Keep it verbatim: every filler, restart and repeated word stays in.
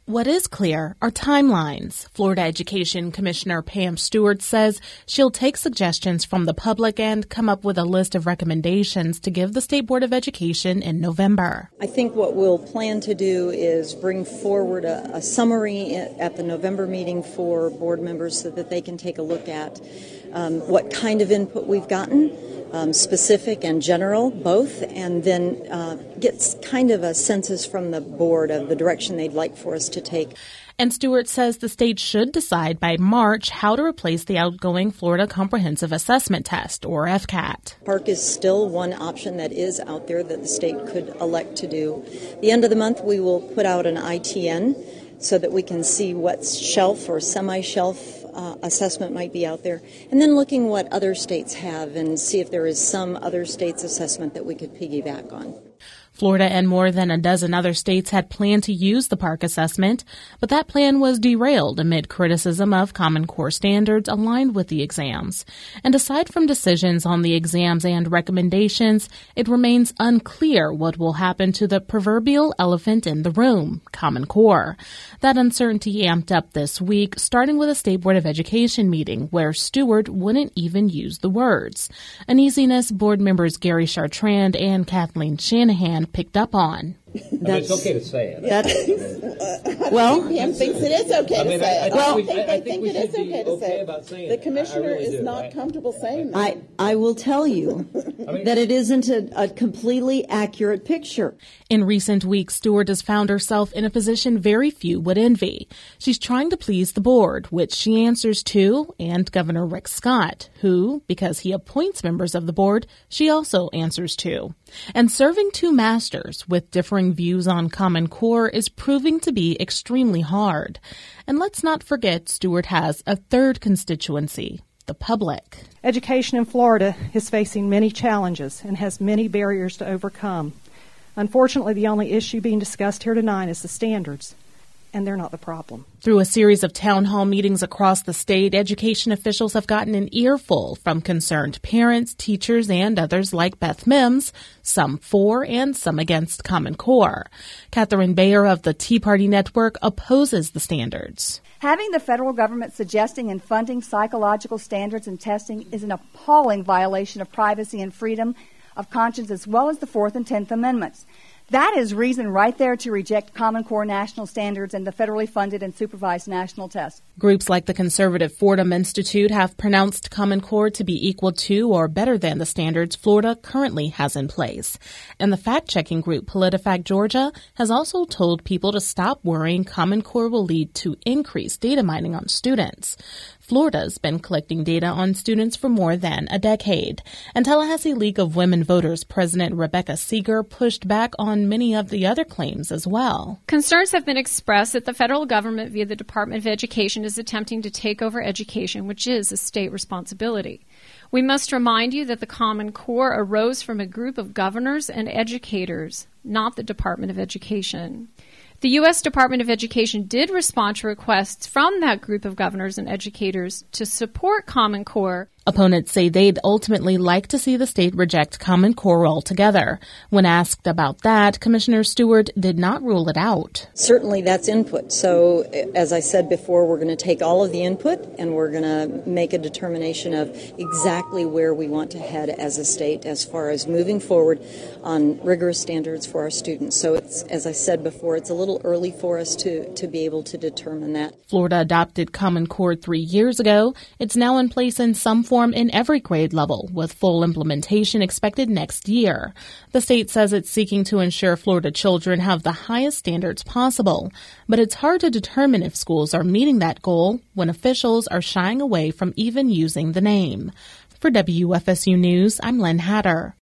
What is clear are timelines. Florida Education Commissioner Pam Stewart says she'll take suggestions from the public and come up with a list of recommendations to give the State Board of Education in November. I think what we'll plan to do is bring forward a, a summary at the November meeting for board members so that they can take a look at um, what kind of input we've gotten. Um, specific and general, both, and then uh, get kind of a census from the board of the direction they'd like for us to take. And Stewart says the state should decide by March how to replace the outgoing Florida Comprehensive Assessment Test, or F C A T. PARCC is still one option that is out there that the state could elect to do. At the end of the month, we will put out an I T N so that we can see what shelf or semi-shelf Uh, assessment might be out there, and then looking what other states have and see if there is some other states' assessment that we could piggyback on. Florida and more than a dozen other states had planned to use the PARCC assessment, but that plan was derailed amid criticism of Common Core standards aligned with the exams. And aside from decisions on the exams and recommendations, it remains unclear what will happen to the proverbial elephant in the room, Common Core. That uncertainty amped up this week, starting with a State Board of Education meeting where Stewart wouldn't even use the words. Uneasiness board members Gary Chartrand and Kathleen Shanahan picked up on. I mean, it's okay to say it. That's, uh, well, Pam thinks it is okay I to mean, say I, I it. well, I think I, I they think think we it should is be okay to okay say about saying the it. commissioner really is do. not I, comfortable saying that. I, I will tell you I mean, that it isn't a, a completely accurate picture. In recent weeks, Stewart has found herself in a position very few would envy. She's trying to please the board, which she answers to, and Governor Rick Scott, who, because he appoints members of the board, she also answers to. And serving two masters with differing views on Common Core is proving to be extremely hard. And let's not forget Stewart has a third constituency, the public. Education in Florida is facing many challenges and has many barriers to overcome. Unfortunately, the only issue being discussed here tonight is the standards, and they're not the problem. Through a series of town hall meetings across the state, education officials have gotten an earful from concerned parents, teachers, and others like Beth Mims, some for and some against Common Core. Catherine Bayer of the Tea Party Network opposes the standards. Having the federal government suggesting and funding psychological standards and testing is an appalling violation of privacy and freedom of conscience, as well as the Fourth and Tenth Amendments. That is reason right there to reject Common Core national standards and the federally funded and supervised national tests. Groups like the conservative Fordham Institute have pronounced Common Core to be equal to or better than the standards Florida currently has in place. And the fact-checking group PolitiFact Georgia has also told people to stop worrying Common Core will lead to increased data mining on students. Florida's been collecting data on students for more than a decade. And Tallahassee League of Women Voters President Rebecca Seeger pushed back on many of the other claims as well. Concerns have been expressed that the federal government via the Department of Education is attempting to take over education, which is a state responsibility. We must remind you that the Common Core arose from a group of governors and educators, not the Department of Education. The U S Department of Education did respond to requests from that group of governors and educators to support Common Core. Opponents say they'd ultimately like to see the state reject Common Core altogether. When asked about that, Commissioner Stewart did not rule it out. Certainly that's input. So as I said before, we're going to take all of the input and we're going to make a determination of exactly where we want to head as a state as far as moving forward on rigorous standards for our students. So it's, as I said before, it's a little early for us to, to be able to determine that. Florida adopted Common Core three years ago. It's now in place in some form in every grade level, with full implementation expected next year. The state says it's seeking to ensure Florida children have the highest standards possible, but it's hard to determine if schools are meeting that goal when officials are shying away from even using the name. For W F S U News, I'm Lynn Hatter.